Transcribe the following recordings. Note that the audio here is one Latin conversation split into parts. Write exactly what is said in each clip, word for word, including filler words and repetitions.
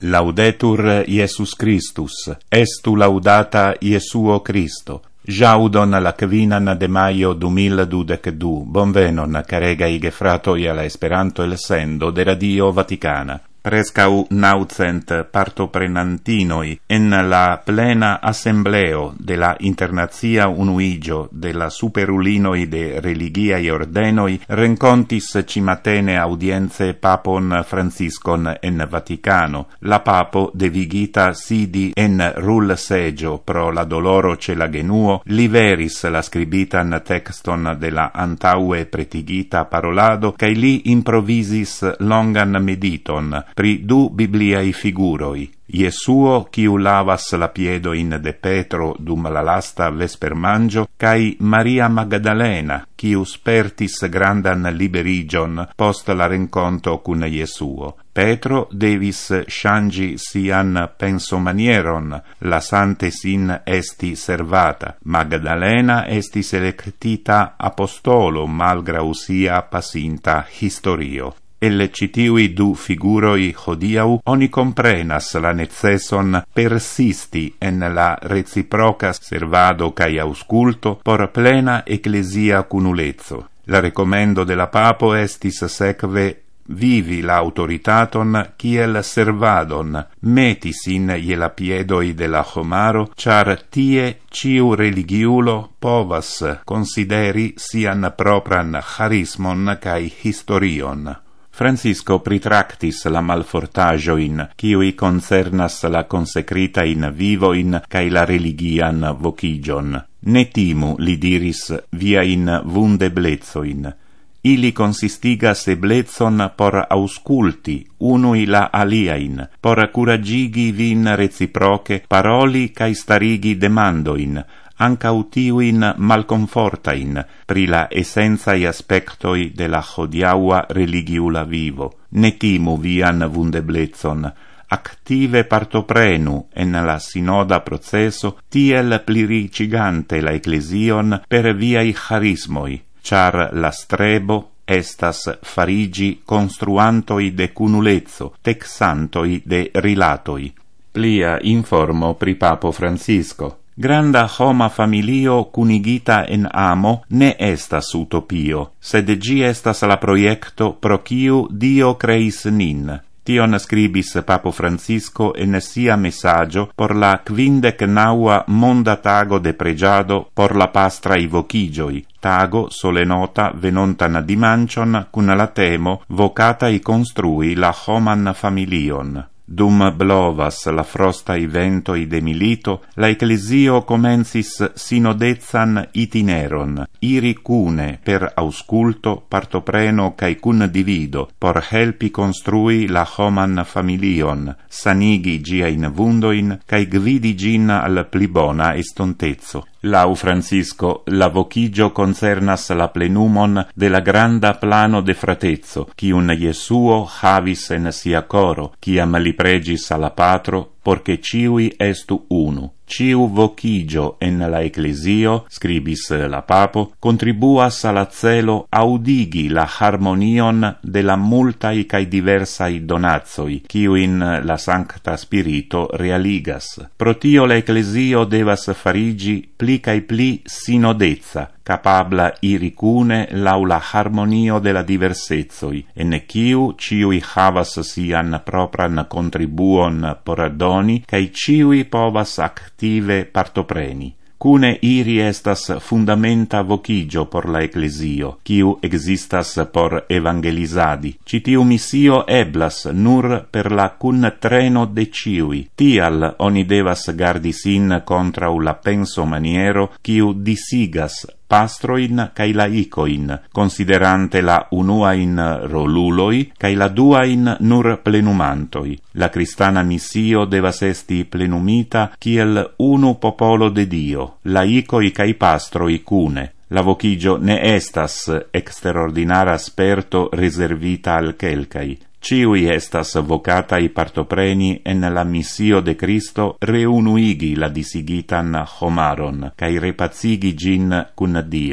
Laudetur Iesus Christus, estu laudata Iesuo Christo. Jaudon la quinan de maio du mil dudecdu, bonvenon, caregai gefratoi alla Esperanto el sendo de Radio Vaticana. Prescau naucent partoprenantinoi en la plena assembleo de la Internazia Unuigio de la Superulinoi de Religiae Ordenoi rencontis cimatene audienze Papon Franciscon en Vaticano. La Papo devigita sidi en rul segio pro la doloro ce la genuo, liveris la scribitan texton de la antaue pretigita parolado, cae li improvisis longan mediton pri du bibliae figuroi, Iesuo quiu lavas la piedoin de Petro dum la lasta vespermangio, cae Maria Magdalena, quiu spertis grandan liberigion post la renconto cun Iesuo. Petro devis changi sian pensomanieron, lasante sin esti servata. Magdalena estis electita apostolo malgrau sia pasinta historio. Elle citiui du figuroi hodiau oni comprenas la necesson persisti en la reciproca servado cae ausculto por plena ecclesia cunulezzo. La recomendo de la Papo estis sekve vivi la autoritaton kiel servadon, metis in je la piedoi de la homaro, char tie ciu religiulo povas consideri sian propran charismon cae historion. Francisco pritractis la malfortagioin, quiui concernas la consecritain vivoin cae la religian vocigion. Ne timu, li diris, via in vundeblezoin. Ili consistigas eblezon por ausculti, unui la aliain, por curagigi vin reciproce paroli cae starigi demandoin, ancau tiuin malconfortain pri la essenzae aspectoi de la hodiaua religiula vivo. Ne timu vian vundeblezzon, active partoprenu en la sinoda processo, tiel pliricigante la ecclesion per viai charismoi, char la strebo estas farigi construantoi de cunulezzo, texantoi de rilatoi. Plia informo pri Papo Francisco. Granda homa familio cunigita en amo ne estas utopio, sed gi estas la proiecto pro quiu Dio creis nin. Tion scribis Papo Francisco en sia messaggio por la quindec naua monda tago de pregiado por la pastrai vocigioi, tago solenota venontan dimancion cun la temo vocatai construi la homan familion. Dum blovas la frostai ventoi de milito, la ecclesio comencis sinodezan itineron, iri cune per ausculto, partopreno cae cun divido, por helpi construi la homan familion, sanigi giain vundoin, cae gvidi gin al pli bona estontezzo. Lau Francisco, la vocigio concernas la plenumon de la granda plano de fratezzo, quiun Iesuo havis en sia coro, quiam li pregis alla Patro, porche ciui estu unu. Ciu vocigio en la ecclesio, scribis la Papo, contribuas alla celo audigi la harmonion de la multai cae diversai donazoi, quiuin la Sancta Spirito realigas. Pro tio la ecclesio devas farigi pli cae pli sinodezza, capabla iri cune lau la harmonio de la diversezoi, en quiu ciui havas sian propran contribuon por doni, cae ciui povas active partopreni. Cune iri estas fundamenta vocigio por la ecclesio, quiu existas por evangelizadi. Citiu missio eblas nur per la cun treno de ciui. Tial oni devas gardi sin contrau la penso maniero, quiu disigas pastroin cae laicoin, considerante la unuain roluloi cae la duain nur plenumantoi. La cristana missio devas esti plenumita kiel unu popolo de Dio, laicoi cae pastroi cune. La vocigio ne estas extraordinara sperto reservita al quelcai. Ciui estas vocatai partopreni en la missio de Cristo reunuigi la disigitan homaron, cae repacigi gin cun Dio.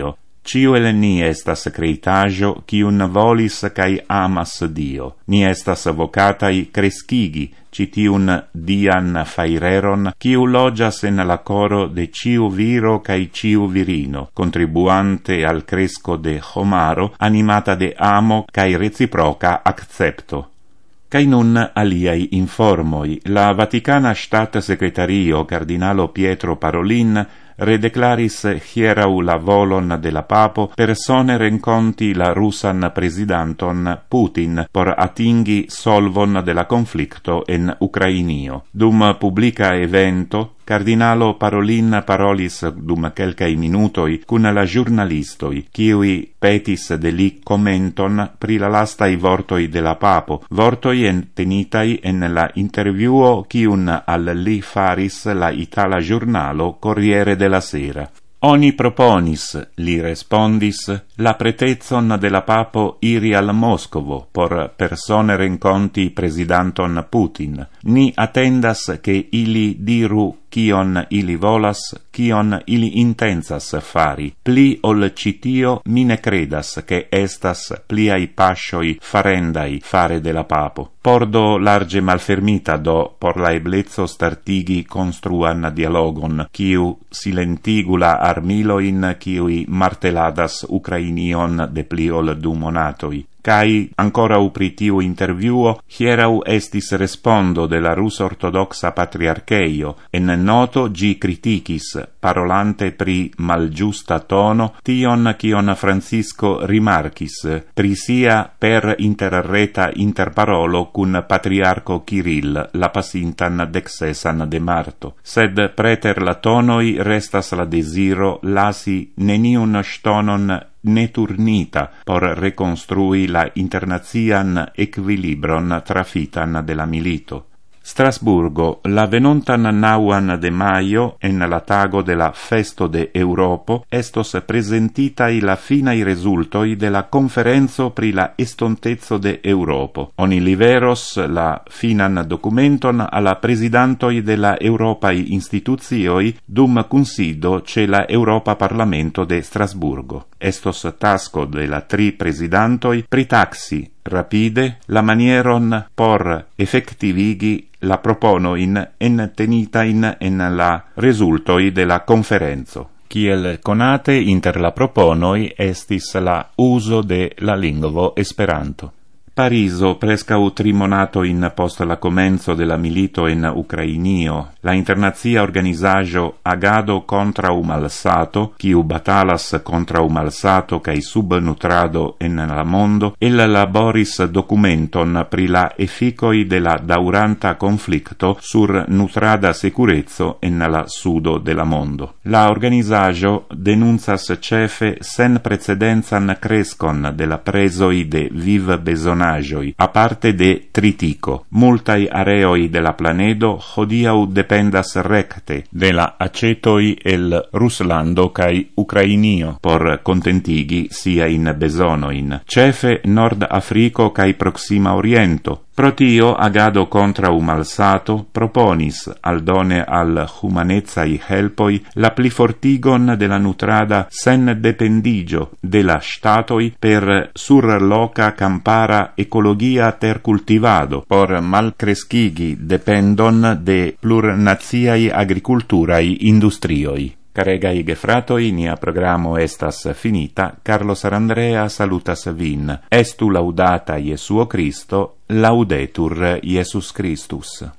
ciu el ni estas creitajo, cium volis cae amas Dio. Ni estas vocatai crescigi, citiun dian faireron, ciu logias en la coro de ciu viro cae ciu virino, contribuante al cresco de homaro, animata de amo cae reciproca accepto. Cai nun aliai informoi. La Vaticana Stat Secretario Cardinalo Pietro Parolin redeclaris hierau la volon de la papo persone renconti la russan presidanton Putin por atingi solvon de la conflicto en Ucrainio. Dum publica evento, Cardinalo Parolin parolis dum quelcai minutoi cun la giornalistoi, kiui petis de li commenton pri la lastai vortoi de la papo, vortoi entenitai en la interviuo cium al li faris la Itala giornalo Corriere della Sera. Oni proponis, li respondis, la pretezon de la papo iri al Moscovo por persone renconti presidanton Putin. Ni attendas che ili diru cion ili volas, cion ili intensas fari. Pli ol citio mi ne credas che estas pliai pascioi farendai fare de la papo. Pordo large malfermita do por la eblezzo startigi construan dialogon, ciu silentigula armiloin ciui marteladas Ucrainion de pli ol du monatoi. Cai, ancora upritiu interviuo, hierau estis respondo de la Rus ortodoxa patriarcheio, en noto gi criticis, parolante pri malgiusta tono, tion cion Francisco rimarcis, pri sia per interreta interparolo cun patriarco Kirill, la pasintan dexesan de marto. Sed preter la tonoi restas la desiro lasi neniun stonon ne turnita por reconstrui la internazian equilibron trafitan de la milito. Strasburgo, la venontan nauan de maio, en la tago de la Festo de Europo, estos presentitai la finai resultoi de la conferenzo pri la estontezzo de Europo. Oni liveros la finan documenton alla presidantoi de la Europai instituzioi dum consido ce la Europa Parlamento de Strasburgo. Estos tasco de la tri presidantoi pritaxi rapide la manieron por effectivigi la proponoin en tenitain en la resultoi de la conferenzo. Kiel conate inter la proponoi estis la uso de la lingvo Esperanto. Pariso, prescau trimonato in post la comenzo de la milito in Ucrainio, la internazia organizajo Agado contra u malsato, quiu batalas contra u malsato cae subnutrado en la mondo, el laboris documenton pri la efficoi de la dauranta conflicto sur nutrada securezzo en la sudo de la mondo. La organizajo denunzas cefe sen precedenzan crescon de la presoi de viv besonai a parte de tritico. Multai areoi de la planedo hodiau dependas recte de la acetoi el Ruslando cae Ucrainio por contentigi sia in besonoin. Cefe Nord Africo cae Proxima Oriento. Pro tio Agado contra u malsato proponis aldone al humanezai helpoi la plifortigon de la nutrada sen dependigio de la statoi per surloca campara ecologia ter cultivado por malcrescigi dependon de plurnaziai agriculturai industrioi. Caregai gefratoi, nia programo estas finita. Carlos Arandrea salutas vin. Estu laudata Iesuo Christo, laudetur Iesus Christus.